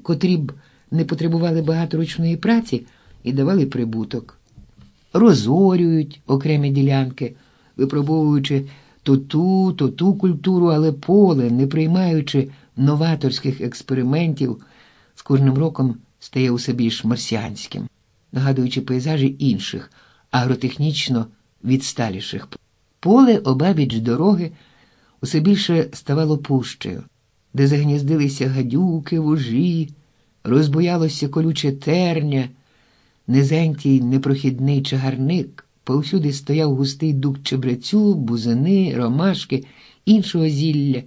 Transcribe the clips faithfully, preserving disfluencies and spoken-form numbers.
котрі б не потребували багато ручної праці і давали прибуток. Розорюють окремі ділянки, випробовуючи то ту, то ту культуру, але поле, не приймаючи новаторських експериментів, з кожним роком стає усе більш марсіанським, нагадуючи пейзажі інших, агротехнічно відсталіших. Поле обабіч дороги усе більше ставало пущею, де загніздилися гадюки, вужі, розбуялося колюче терня, низенький непрохідний чагарник, повсюди стояв густий дук чебрецю, бузини, ромашки, іншого зілля,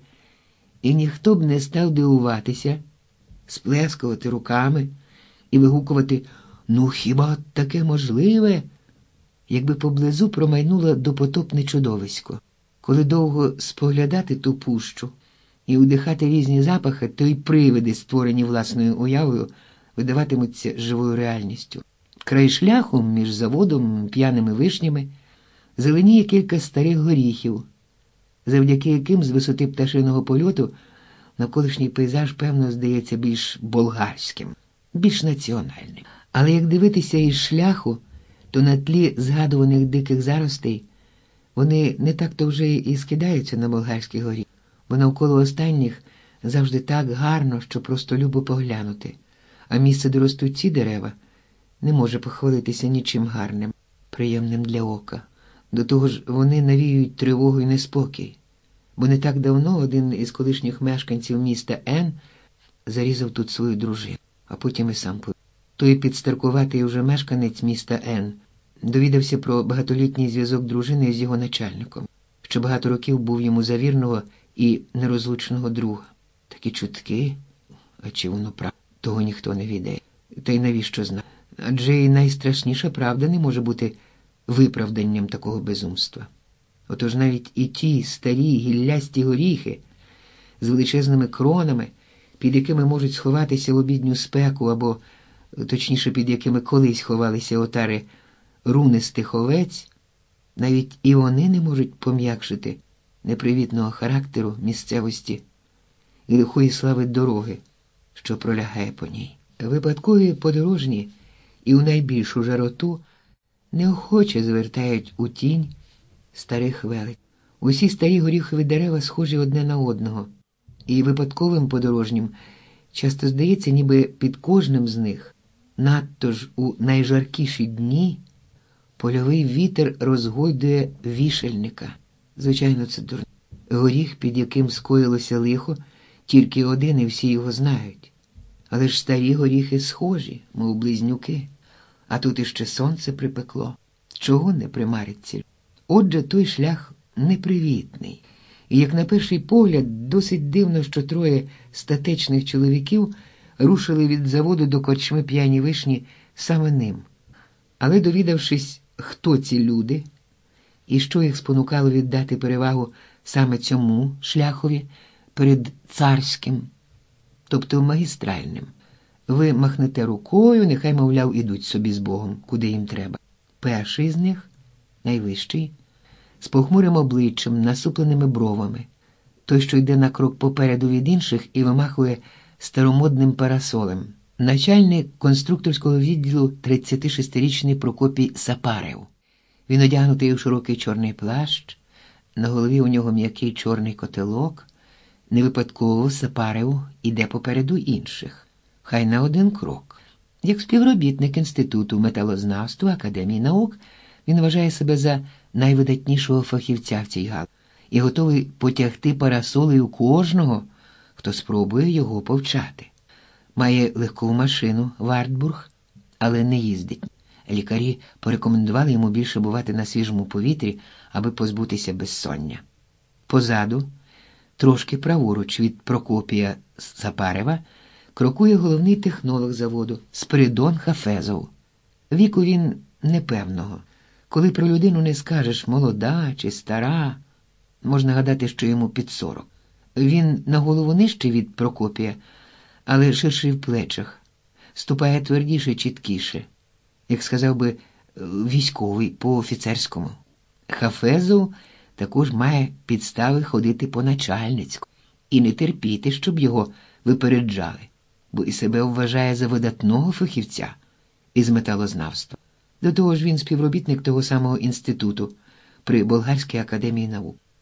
і ніхто б не став дивуватися, сплескувати руками і вигукувати «Ну хіба таке можливе?», якби поблизу промайнуло допотопне чудовисько. Коли довго споглядати ту пущу і удихати різні запахи, то й привиди, створені власною уявою, видаватимуться живою реальністю. Край шляху між заводом і п'яними вишнями зеленіє кілька старих горіхів, завдяки яким з висоти пташиного польоту навколишній пейзаж, певно, здається більш болгарським, більш національним. Але як дивитися із шляху, то на тлі згадуваних диких заростей вони не так-то вже і скидаються на болгарські горі, бо навколо останніх завжди так гарно, що просто любо поглянути, а місце, де ростуть ці дерева, не може похвалитися нічим гарним, приємним для ока. До того ж, вони навіюють тривогу і неспокій, бо не так давно один із колишніх мешканців міста Н зарізав тут свою дружину, а потім і сам повів. Той підстаркуватий уже мешканець міста Н довідався про багатолітній зв'язок дружини з його начальником, що багато років був йому за вірного і нерозлучного друга. Такі чутки, а чи воно правда, того ніхто не відає. Та й навіщо знати? Адже і найстрашніша правда не може бути виправданням такого безумства. Отож навіть і ті старі гіллясті горіхи з величезними кронами, під якими можуть сховатися в обідню спеку, або, точніше, під якими колись ховалися отари рунистих овець, навіть і вони не можуть пом'якшити непривітного характеру місцевості і лихої слави дороги, що пролягає по ній. Випадкові подорожні і у найбільшу жароту неохоче звертають у тінь старих велиць. Усі старі горіхові дерева схожі одне на одного, і випадковим подорожнім часто здається, ніби під кожним з них, надто ж у найжаркіші дні, польовий вітер розгойдує вішельника. Звичайно, це дурне. Горіх, під яким скоїлося лихо, тільки один і всі його знають. Але ж старі горіхи схожі, мов близнюки. А тут іще сонце припекло. Чого не примариться? Отже, той шлях непривітний. І, як на перший погляд, досить дивно, що троє статечних чоловіків рушили від заводу до корчми «П'яні вишні» саме ним. Але, довідавшись, хто ці люди і що їх спонукало віддати перевагу саме цьому шляхові перед царським, тобто магістральним, ви махнете рукою, нехай, мовляв, ідуть собі з Богом, куди їм треба. Перший з них, найвищий, з похмурим обличчям, насупленими бровами, той, що йде на крок попереду від інших і вимахує старомодним парасолем. Начальник конструкторського відділу тридцятишестирічний Прокопій Сапарев. Він одягнутий у широкий чорний плащ, на голові у нього м'який чорний котелок. Не випадково Сапарев іде попереду інших, хай на один крок. Як співробітник Інституту металознавства Академії наук, він вважає себе за найвидатнішого фахівця в цій галузі і готовий потягти парасолею кожного, хто спробує його повчати. Має легкову машину Вартбург, але не їздить. Лікарі порекомендували йому більше бувати на свіжому повітрі, аби позбутися безсоння. Позаду, трошки праворуч від Прокопія Сапарева, крокує головний технолог заводу Спиридон Хафезов. Віку він непевного. Коли про людину не скажеш молода чи стара, можна гадати, що йому під сорок. Він на голову нижчий від Прокопія, але ширший в плечах, ступає твердіше, чіткіше, як сказав би, військовий по-офіцерському. Хафезов також має підстави ходити по начальницьку і не терпіти, щоб його випереджали. бо і себе вважає за видатного фахівця із металознавства. До того ж він співробітник того самого інституту при Болгарській академії наук.